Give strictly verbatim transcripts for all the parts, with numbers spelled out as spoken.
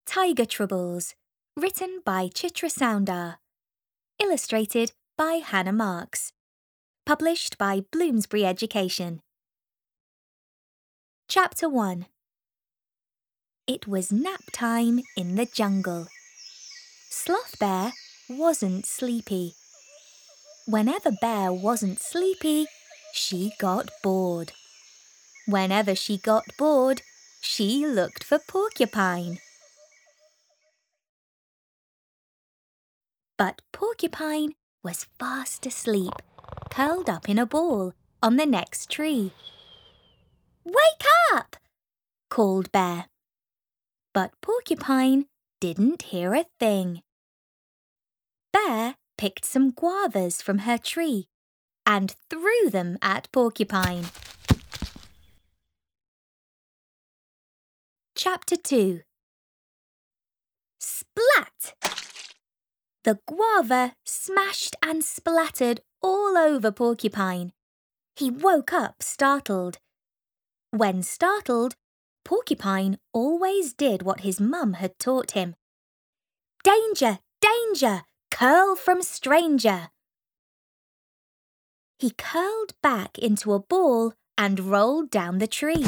Tiger Troubles, written by Chitra Soundar. Illustrated by Hannah Marks. Published by Bloomsbury Education. Chapter one. It was nap time in the jungle. Sloth Bear wasn't sleepy. Whenever Bear wasn't sleepy, she got bored. Whenever she got bored, she looked for Porcupine. But Porcupine was fast asleep, curled up in a ball on the next tree. "Wake up!" called Bear. But Porcupine didn't hear a thing. Bear picked some guavas from her tree and threw them at Porcupine. Chapter two. Splat! The guava smashed and splattered all over Porcupine. He woke up startled. When startled, Porcupine always did what his mum had taught him. "Danger! Danger! Curl from stranger!" He curled back into a ball and rolled down the tree.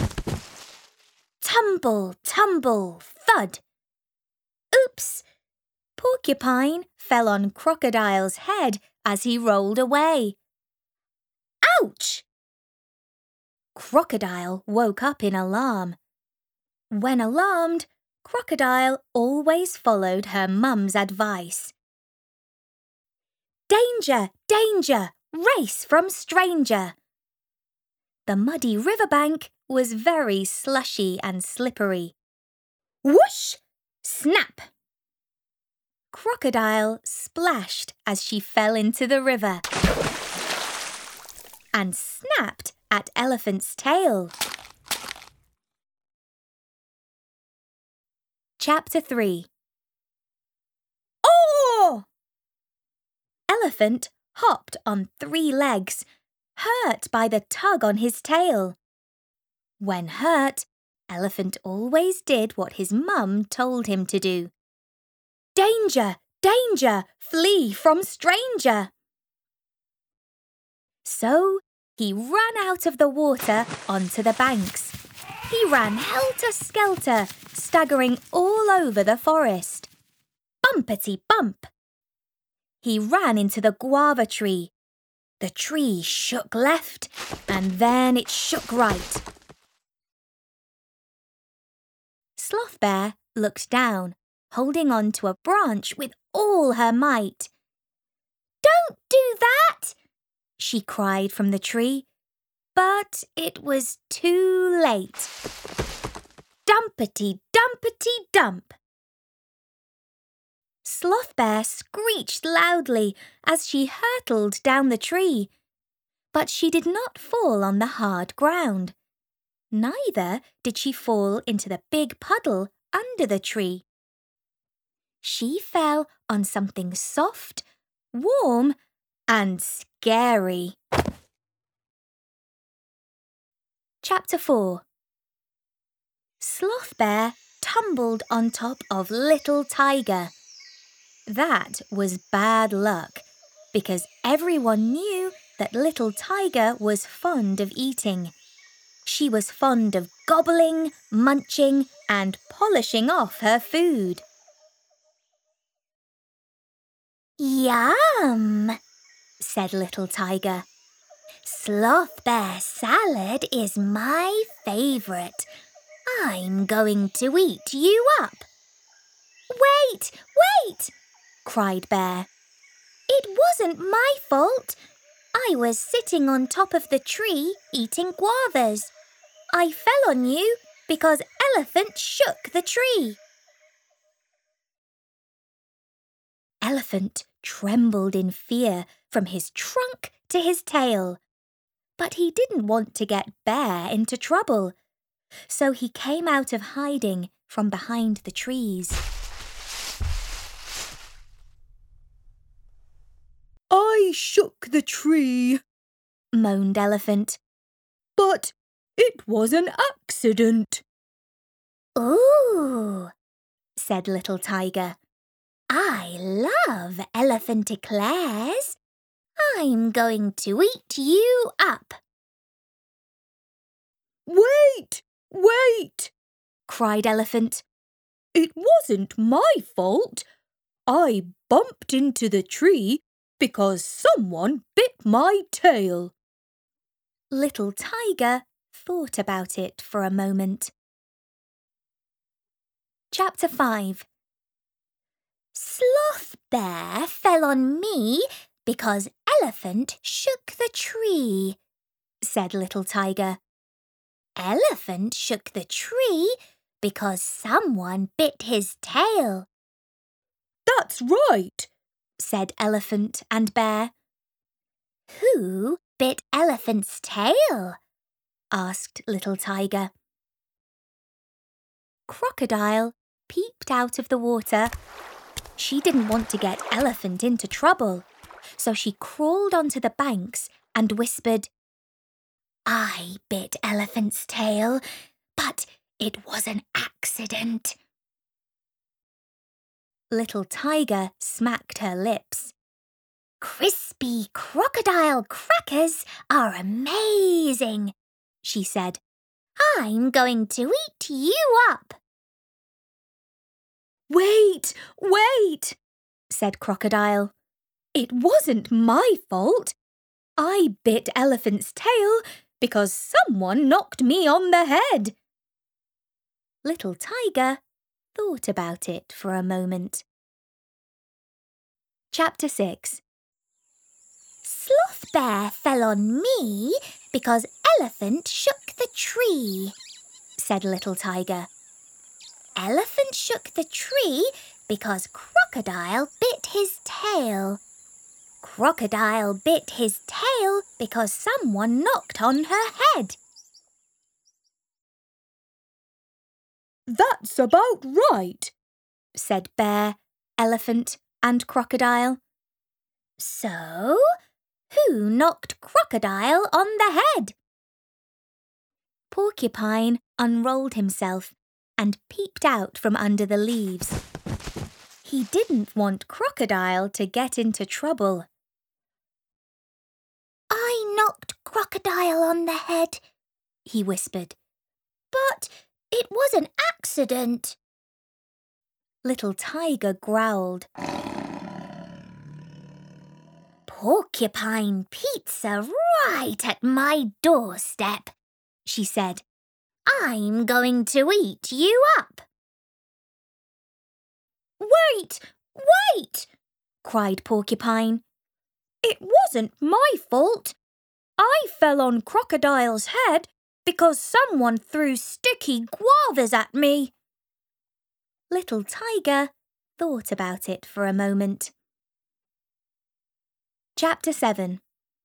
Tumble, tumble, thud! Oops! Porcupine fell on Crocodile's head as he rolled away. Ouch! Crocodile woke up in alarm. When alarmed, Crocodile always followed her mum's advice. "Danger! Danger! Race from stranger!" The muddy riverbank was very slushy and slippery. Whoosh! Snap! Crocodile splashed as she fell into the river and snapped at Elephant's tail. Chapter three. Oh! Elephant hopped on three legs, hurt by the tug on his tail. When hurt, Elephant always did what his mum told him to do. "Danger! Danger! Flee from stranger!" So he ran out of the water onto the banks. He ran helter-skelter, staggering all over the forest. Bumpety-bump! He ran into the guava tree. The tree shook left, and then it shook right. Sloth Bear looked down, holding on to a branch with all her might. "Don't do that!" she cried from the tree. But it was too late. Dumpety, dumpety, dump! Sloth Bear screeched loudly as she hurtled down the tree. But she did not fall on the hard ground. Neither did she fall into the big puddle under the tree. She fell on something soft, warm, and scary. Chapter four. Sloth Bear tumbled on top of Little Tiger. That was bad luck, because everyone knew that Little Tiger was fond of eating. She was fond of gobbling, munching, and polishing off her food. "Yum!" said Little Tiger. "Sloth Bear salad is my favourite. I'm going to eat you up." "Wait, wait!" cried Bear. "It wasn't my fault. I was sitting on top of the tree eating guavas. I fell on you because Elephant shook the tree." Elephant trembled in fear from his trunk to his tail. But he didn't want to get Bear into trouble, so he came out of hiding from behind the trees. "I shook the tree," moaned Elephant. "But it was an accident." "Ooh," said Little Tiger. I love elephant eclairs. I'm going to eat you up. Wait! Wait! cried Elephant. It wasn't my fault. I bumped into the tree because someone bit my tail. Little Tiger thought about it for a moment. Chapter five. Sloth Bear fell on me because Elephant shook the tree, said Little Tiger. Elephant shook the tree because someone bit his tail. That's right, said Elephant and Bear. Who bit Elephant's tail? asked Little Tiger. Crocodile peeped out of the water. She didn't want to get Elephant into trouble, so she crawled onto the banks and whispered, I bit Elephant's tail, but it was an accident. Little Tiger smacked her lips. Crispy crocodile crackers are amazing, she said. I'm going to eat you up. Wait, wait, said Crocodile. It wasn't my fault. I bit Elephant's tail because someone knocked me on the head. Little Tiger thought about it for a moment. Chapter six. Sloth Bear fell on me because Elephant shook the tree, said Little Tiger. Elephant shook the tree because Crocodile bit his tail. Crocodile bit his tail because someone knocked on her head. That's about right, said Bear, Elephant and Crocodile. So, who knocked Crocodile on the head? Porcupine unrolled himself and peeped out from under the leaves. He didn't want Crocodile to get into trouble. I knocked Crocodile on the head, he whispered. But it was an accident. Little Tiger growled. Porcupine pizza right at my doorstep, she said. I'm going to eat you up. Wait, wait, cried Porcupine. It wasn't my fault. I fell on Crocodile's head because someone threw sticky guavas at me. Little Tiger thought about it for a moment. Chapter seven.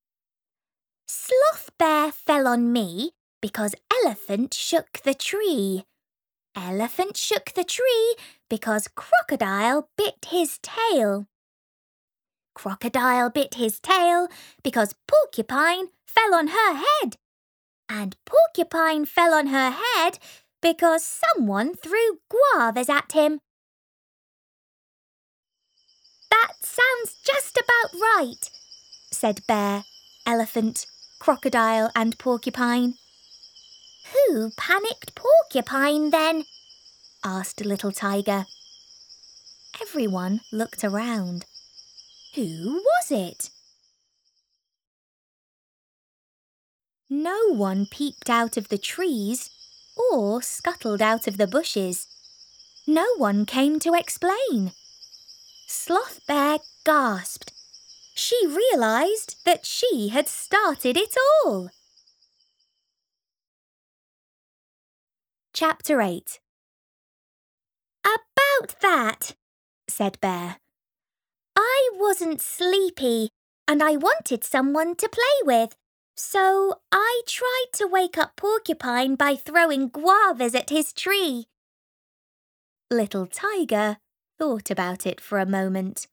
Sloth Bear fell on me because Elephant shook the tree. Elephant shook the tree because Crocodile bit his tail. Crocodile bit his tail because Porcupine fell on her head. And Porcupine fell on her head because someone threw guavas at him. That sounds just about right, said Bear, Elephant, Crocodile and Porcupine. Who panicked Porcupine then? asked Little Tiger. Everyone looked around. Who was it? No one peeped out of the trees or scuttled out of the bushes. No one came to explain. Sloth Bear gasped. She realised that she had started it all. Chapter eight. About that, said Bear. I wasn't sleepy and I wanted someone to play with, so I tried to wake up Porcupine by throwing guavas at his tree. Little Tiger thought about it for a moment.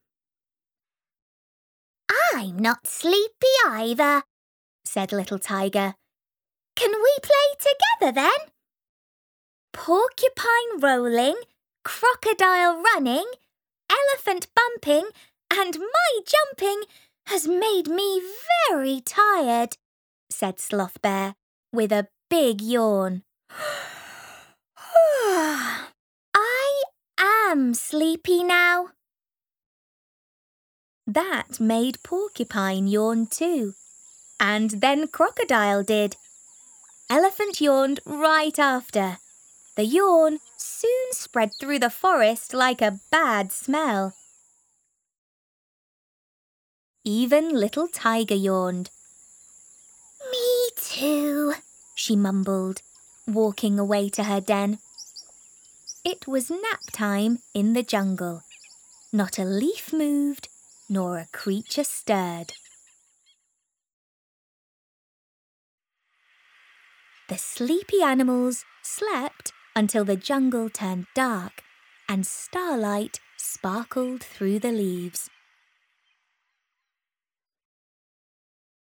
I'm not sleepy either, said Little Tiger. Can we play together then? Porcupine rolling, Crocodile running, elephant bumping, and my jumping has made me very tired, said Sloth Bear with a big yawn. I am sleepy now. That made Porcupine yawn too, and then Crocodile did. Elephant yawned right after. The yawn soon spread through the forest like a bad smell. Even little Tiger yawned. Me too, she mumbled, walking away to her den. It was nap time in the jungle. Not a leaf moved, nor a creature stirred. The sleepy animals slept until the jungle turned dark and starlight sparkled through the leaves.